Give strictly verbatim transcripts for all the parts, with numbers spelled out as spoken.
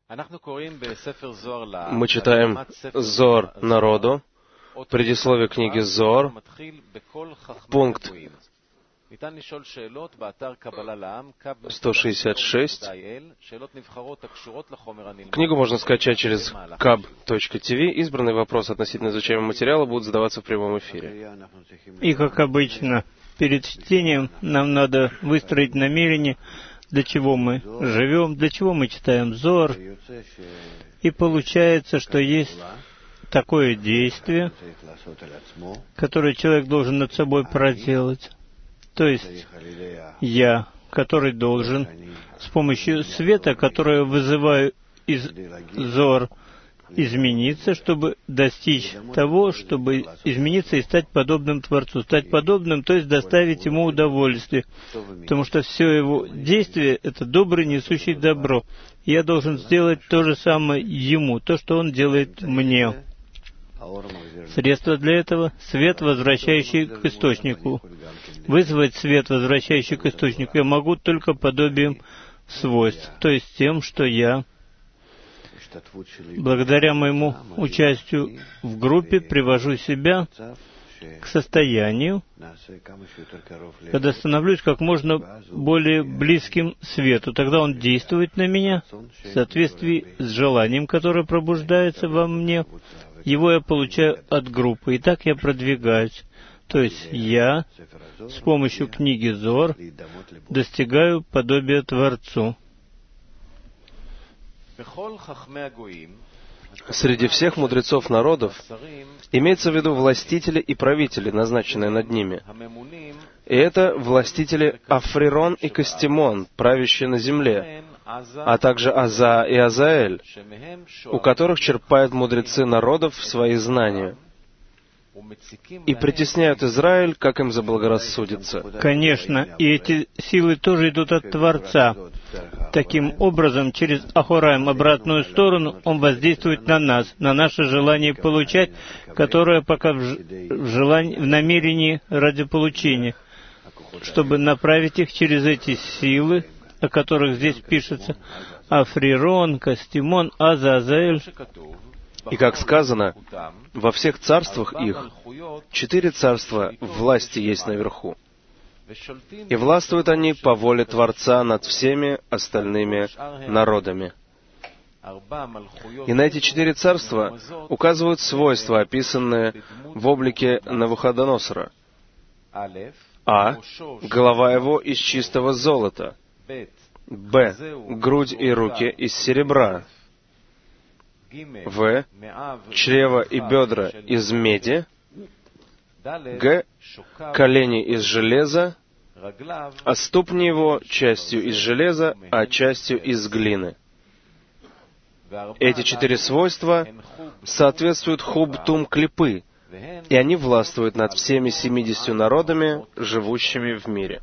Мы читаем Зоар народу, предисловие книги Зоар, пункт сто шестьдесят шесть. Книгу можно скачать через каб точка ти ви. Избранные вопросы относительно изучаемого материала будут задаваться в прямом эфире. И, как обычно, перед чтением нам надо выстроить намерение, для чего мы живем, для чего мы читаем Зоар. И получается, что есть такое действие, которое человек должен над собой проделать. То есть я, который должен с помощью света, которое вызываю из Зоар, измениться, чтобы достичь того, чтобы измениться и стать подобным Творцу. Стать подобным, то есть доставить Ему удовольствие. Потому что все Его действие — это добрый, несущий добро. Я должен сделать то же самое Ему, то, что Он делает мне. Средство для этого — свет, возвращающий к источнику. Вызвать свет, возвращающий к источнику, я могу только подобием свойств, то есть тем, что я, благодаря моему участию в группе, привожу себя к состоянию, когда становлюсь как можно более близким свету. Тогда он действует на меня в соответствии с желанием, которое пробуждается во мне. Его я получаю от группы, и так я продвигаюсь. То есть я с помощью книги Зоар достигаю подобия Творцу. Среди всех мудрецов народов имеется в виду властители и правители, назначенные над ними. И это властители Африрон и Кастимон, правящие на земле, а также Аза и Азаэль, у которых черпают мудрецы народов свои знания, и притесняют Израиль, как им заблагорассудится. Конечно, и эти силы тоже идут от Творца. Таким образом, через Ахораим, обратную сторону, он воздействует на нас, на наше желание получать, которое пока в, ж... в, желании, в намерении ради получения, чтобы направить их через эти силы, о которых здесь пишется, Африрон, Кастимон, Аза, Азаэль. И как сказано, во всех царствах их четыре царства власти есть наверху. И властвуют они по воле Творца над всеми остальными народами. И на эти четыре царства указывают свойства, описанные в облике Навуходоносора. А. Голова его из чистого золота. Б. Грудь и руки из серебра. В. Чрево и бедра из меди. Г. Колени из железа, а ступни его частью из железа, а частью из глины. Эти четыре свойства соответствуют хуб-тум клипы, и они властвуют над всеми семидесятью народами, живущими в мире.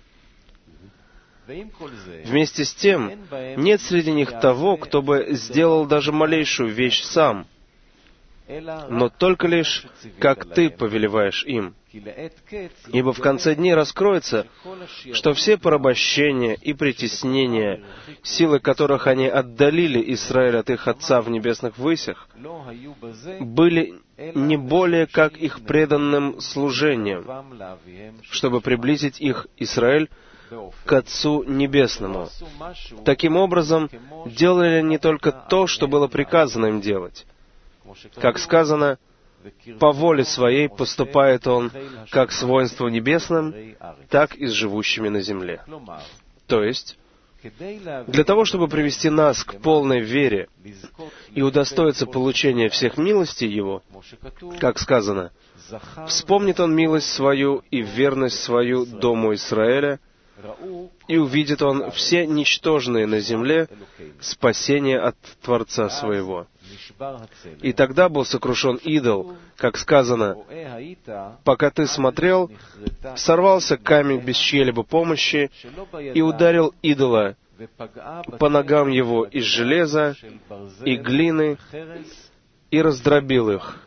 Вместе с тем, нет среди них того, кто бы сделал даже малейшую вещь сам, но только лишь, как ты повелеваешь им. Ибо в конце дней раскроется, что все порабощения и притеснения, силы которых они отдалили Израиль от их отца в небесных высях, были не более как их преданным служением, чтобы приблизить их, Израиль, к Отцу Небесному. Таким образом, делали они только то, что было приказано им делать. Как сказано, по воле своей поступает он как с воинством небесным, так и с живущими на земле. То есть, для того, чтобы привести нас к полной вере и удостоиться получения всех милостей Его, как сказано, «Вспомнит он милость свою и верность свою дому Израиля, и увидит он все ничтожные на земле спасение от Творца своего». И тогда был сокрушен идол, как сказано, «Пока ты смотрел, сорвался камень без чьей-либо помощи и ударил идола по ногам его из железа и глины и раздробил их.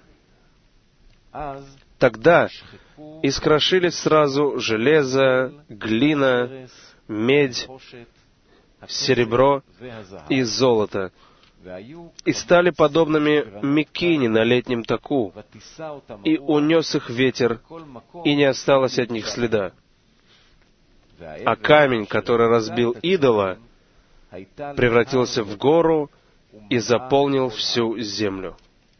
Тогда искрошились сразу железо, глина, медь, серебро и золото, и стали подобными мекине на летнем таку, и унес их ветер, и не осталось от них следа. А камень, который разбил идола, превратился в гору и заполнил всю землю.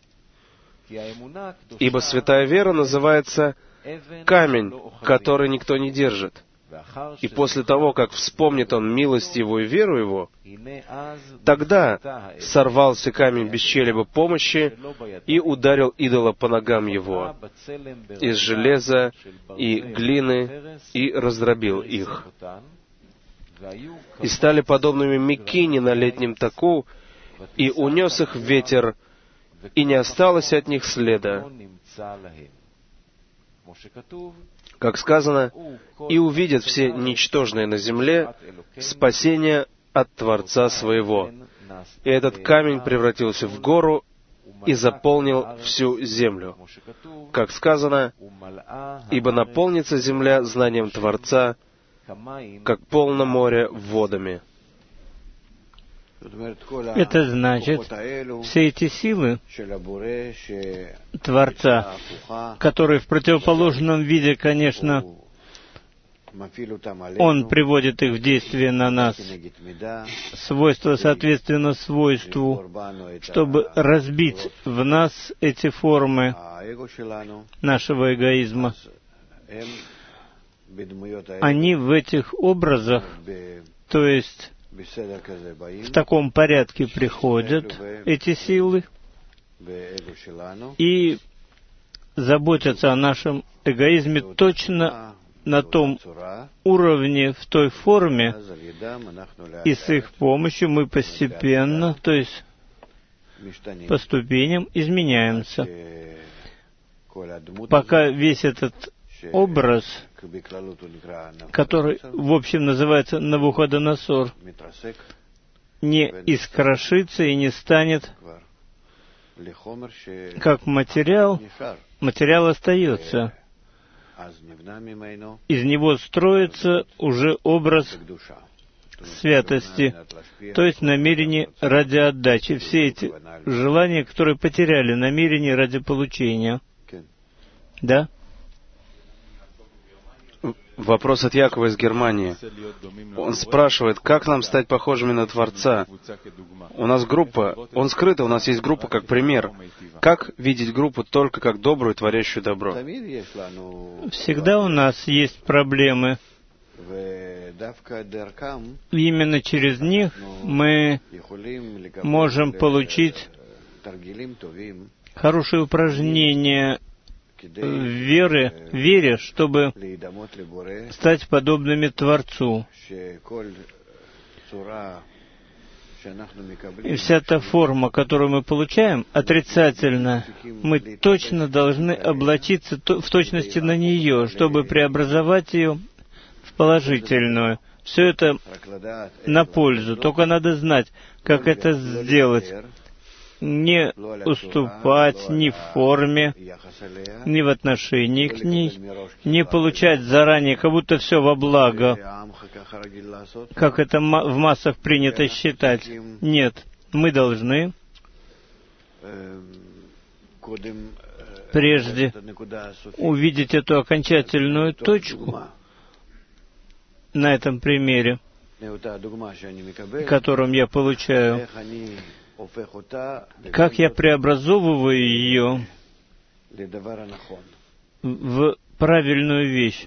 Ибо святая вера называется камень, который никто не держит. И после того, как вспомнит он милость его и веру его, тогда сорвался камень без чьей-либо помощи и ударил идола по ногам его из железа и глины и раздробил их. И стали подобными мекине на летнем таку, и унес их ветер, и не осталось от них следа. Как сказано, «И увидят все ничтожные на земле спасение от Творца своего». И этот камень превратился в гору и заполнил всю землю. Как сказано, «Ибо наполнится земля знанием Творца, как полно море водами». Это значит, все эти силы Творца, которые в противоположном виде, конечно, Он приводит их в действие на нас, свойство соответственно свойству, чтобы разбить в нас эти формы нашего эгоизма. Они в этих образах, то есть в таком порядке приходят эти силы и заботятся о нашем эгоизме точно на том уровне, в той форме, и с их помощью мы постепенно, то есть по ступеням, изменяемся, пока весь этот образ, который, в общем, называется Навуходоносор, не искрошится и не станет как материал, материал остается. Из него строится уже образ святости, то есть намерение ради отдачи. Все эти желания, которые потеряли намерение ради получения. Да? Вопрос от Якова из Германии. Он спрашивает, как нам стать похожими на Творца? У нас группа, он скрыт, у нас есть группа как пример. Как видеть группу только как добрую, творящую добро? Всегда у нас есть проблемы. Именно через них мы можем получить хорошие упражнения в вере, вере, чтобы стать подобными Творцу. И вся та форма, которую мы получаем, отрицательно, мы точно должны облачиться в точности на нее, чтобы преобразовать ее в положительную. Все это на пользу. Только надо знать, как это сделать. Не уступать ни в форме, ни в отношении к ней, не получать заранее, как будто все во благо, как это в массах принято считать. Нет, мы должны прежде увидеть эту окончательную точку на этом примере, которым я получаю, как я преобразовываю ее в правильную вещь.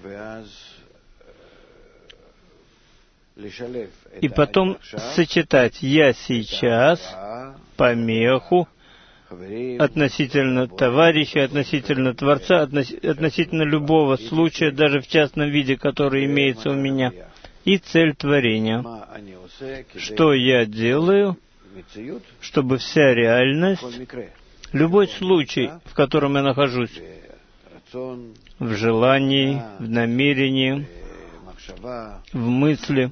И потом сочетать «я сейчас», помеху, относительно товарища, относительно Творца, относительно любого случая, даже в частном виде, который имеется у меня, и цель творения. Что я делаю, чтобы вся реальность, любой случай, в котором я нахожусь, в желании, в намерении, в мысли,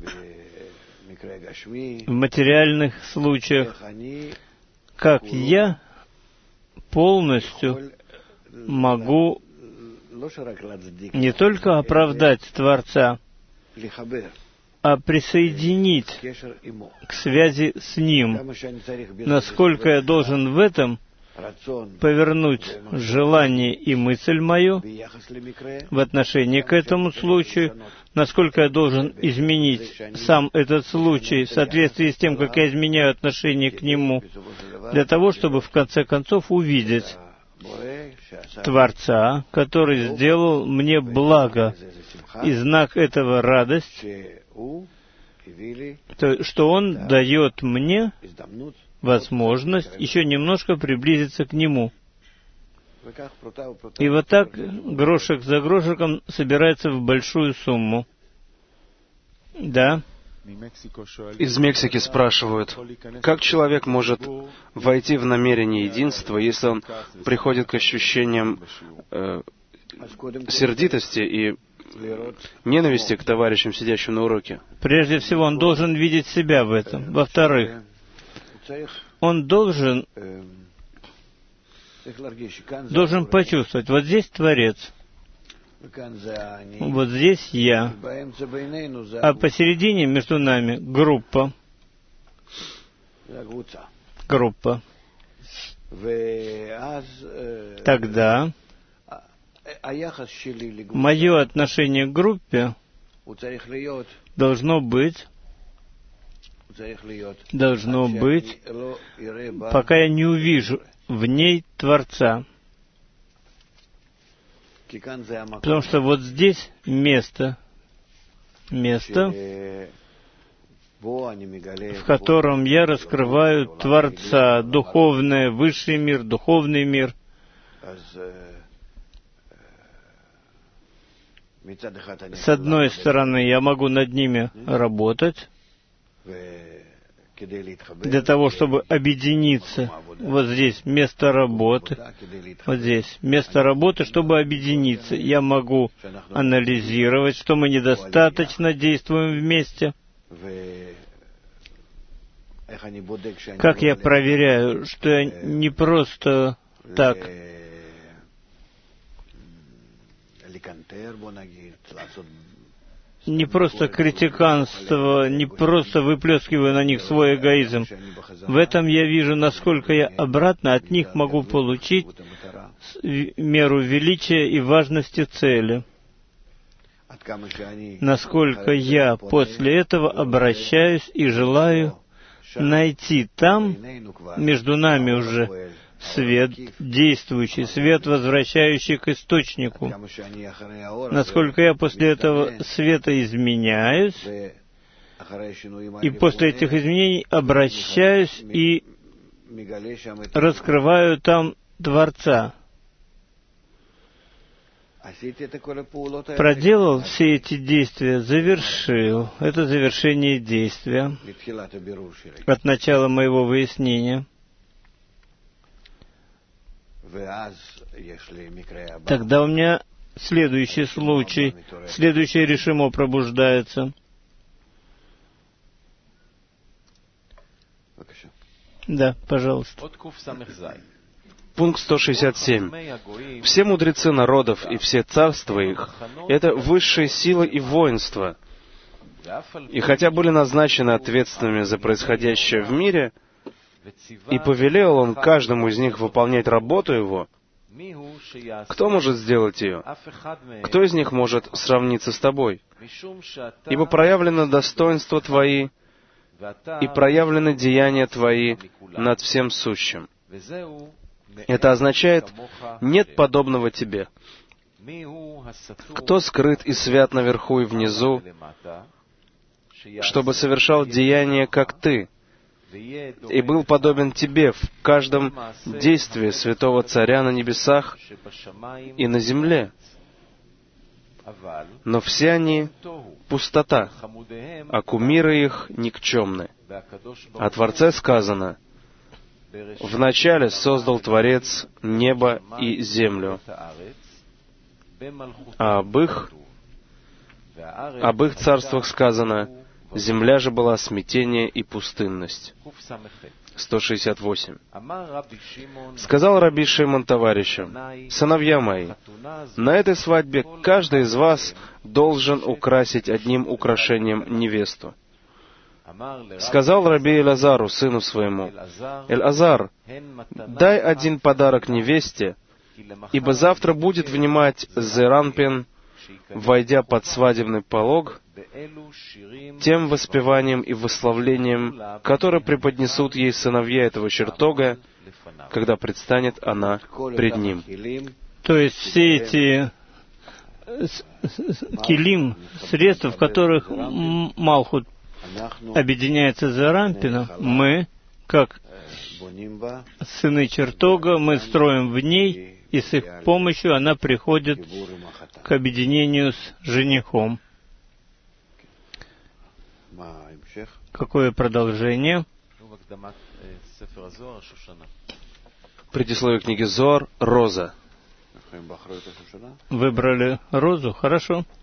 в материальных случаях, как я полностью могу не только оправдать Творца, а присоединить к связи с Ним. Насколько я должен в этом повернуть желание и мысль мою в отношении к этому случаю, насколько я должен изменить сам этот случай в соответствии с тем, как я изменяю отношение к нему, для того, чтобы в конце концов увидеть Творца, который сделал мне благо, и знак этого радость, то, что Он дает мне возможность еще немножко приблизиться к Нему. И вот так грошек за грошиком собирается в большую сумму. Да. Из Мексики спрашивают, как человек может войти в намерение единства, если он приходит к ощущениям э, сердитости и ненависти к товарищам, сидящим на уроке? Прежде всего, он должен видеть себя в этом. Во-вторых, он должен, должен почувствовать, вот здесь Творец, вот здесь я, а посередине между нами группа. Группа. Тогда мое отношение к группе должно быть, должно быть, пока я не увижу в ней Творца. Потому что вот здесь место, место, в котором я раскрываю Творца, духовное, высший мир, духовный мир. С одной стороны, я могу над ними работать, для того, чтобы объединиться. Вот здесь место работы, вот здесь место работы, чтобы объединиться. Я могу анализировать, что мы недостаточно действуем вместе. Как я проверяю, что я не просто так не просто критиканство, не просто выплескиваю на них свой эгоизм. В этом я вижу, насколько я обратно от них могу получить меру величия и важности цели. Насколько я после этого обращаюсь и желаю найти там, между нами уже, свет действующий, свет, возвращающий к источнику. Насколько я после этого света изменяюсь, и после этих изменений обращаюсь и раскрываю там Творца. Проделал все эти действия, завершил. Это завершение действия от начала моего выяснения. Тогда у меня следующий случай, следующее решимо пробуждается. Да, пожалуйста. Пункт сто шестьдесят семь. Все мудрецы народов и все царства их — это высшие силы и воинства. И хотя были назначены ответственными за происходящее в мире, и повелел он каждому из них выполнять работу его, кто может сделать ее? Кто из них может сравниться с тобой? Ибо проявлено достоинство твои, и проявлены деяния твои над всем сущим. Это означает, нет подобного тебе. Кто скрыт и свят наверху и внизу, чтобы совершал деяния, как ты, и был подобен тебе в каждом действии святого Царя на небесах и на земле. Но все они — пустота, а кумиры их никчемны. О Творце сказано: «Вначале создал Творец небо и землю». А об их, об их царствах сказано: земля же была смятение и пустынность. сто шестьдесят восемь. Сказал Раби Шимон товарищам: «Сыновья мои, на этой свадьбе каждый из вас должен украсить одним украшением невесту». Сказал Раби Элазару, сыну своему: «Элазар, дай один подарок невесте, ибо завтра будет внимать Зеранпин, войдя под свадебный полог, тем воспеванием и восславлением, которое преподнесут ей сыновья этого чертога, когда предстанет она пред ним». То есть все эти килим, средства, в которых Малхут объединяется с Зеранпином, мы, как сыны чертога, мы строим в ней, и с их помощью она приходит к объединению с женихом. Какое продолжение? Предисловие книги Зоар — роза. Выбрали розу? Хорошо.